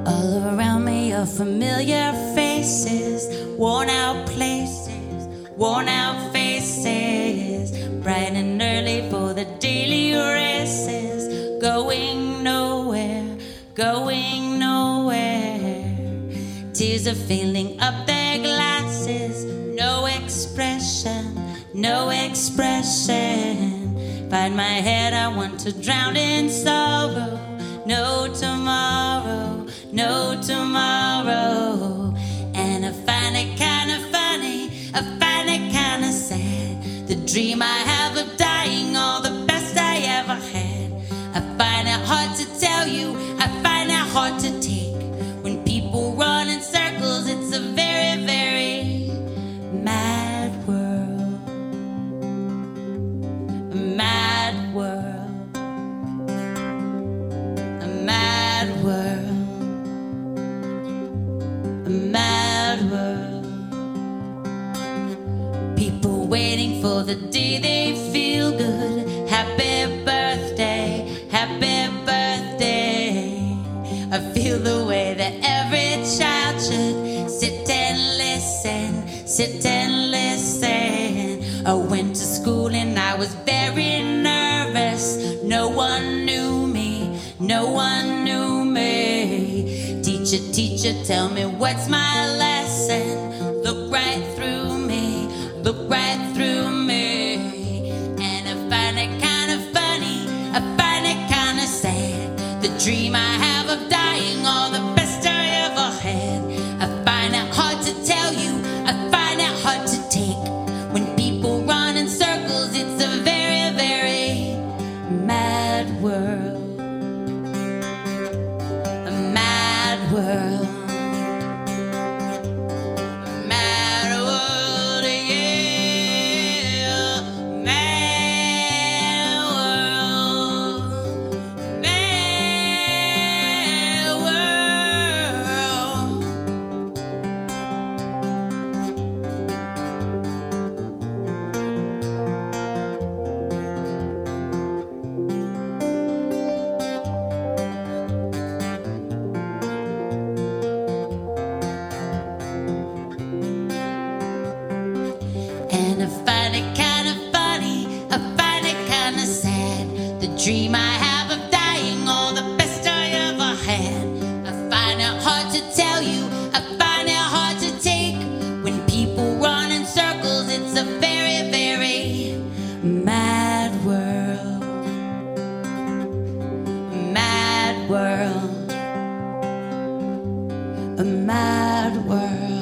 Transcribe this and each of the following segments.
All around me are familiar faces, worn out places, worn out faces, bright and early for the daily races, going nowhere, going nowhere. Tears are filling up their glasses, no expression, no expression. Find my head, I want to drown in sorrow. No tomorrow, no tomorrow. And I find it kind of funny, I find it kind of sad. The dream I have of dying, all the best I ever had. I find it hard to tell you, I find it hard to take. When people run in circles, it's a very, very mad world. A mad world. A mad world. A mad world. People waiting for the day they feel good. Happy birthday, happy birthday. I feel the way that every child should sit and listen, sit and listen. I went to school and I was very nervous. No one knew me, no one knew me. Teacher, teacher, tell me what's my lesson. Look right through me, look right through me. And I find it kind of funny, I find it kind of sad. The dream I have of dying, all the best I ever had. I find it hard to tell you, I find it hard to take. When people run in circles, it's a very, very mad world. A mad world. A mad world, yeah. Mad world. Mad world. And I find it kind of funny, I find it kind of sad. The dream I have of dying, all the best I ever had. I find it hard to tell you, I find it hard to take. When people run in circles, it's a very, very mad world. Mad world. A mad world.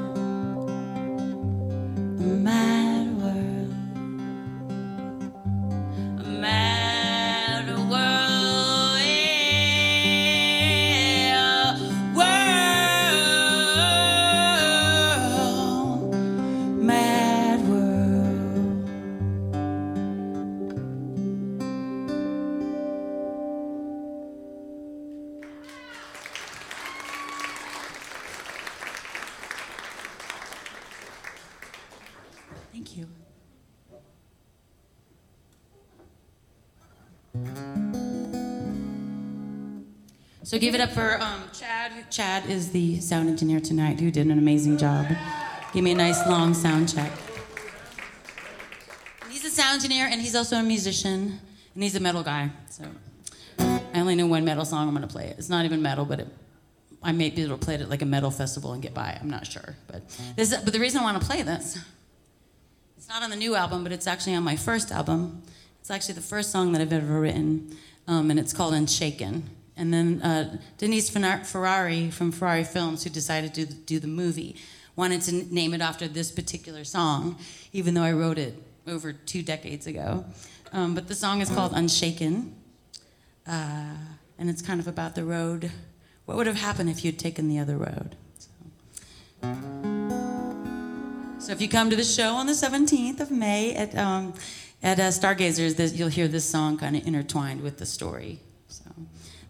A mad world. A mad world. Yeah. World. Mad world. Thank you. So give it up for Chad. Chad is the sound engineer tonight, who did an amazing job. Give me a nice long sound check. And he's a sound engineer, and he's also a musician, and he's a metal guy. So I only know one metal song I'm going to play. It's not even metal, but I may be able to play it at like a metal festival and get by. I'm not sure, but the reason I want to play this, it's not on the new album, but it's actually on my first album. It's actually the first song that I've ever written, and it's called Unshaken. And then Denise Ferrari from Ferrari Films, who decided to do the movie, wanted to name it after this particular song, even though I wrote it over 2 decades ago. But the song is called Unshaken, and it's kind of about the road. What would have happened if you'd taken the other road? So if you come to the show on the 17th of May at Stargazers, you'll hear this song kind of intertwined with the story. So.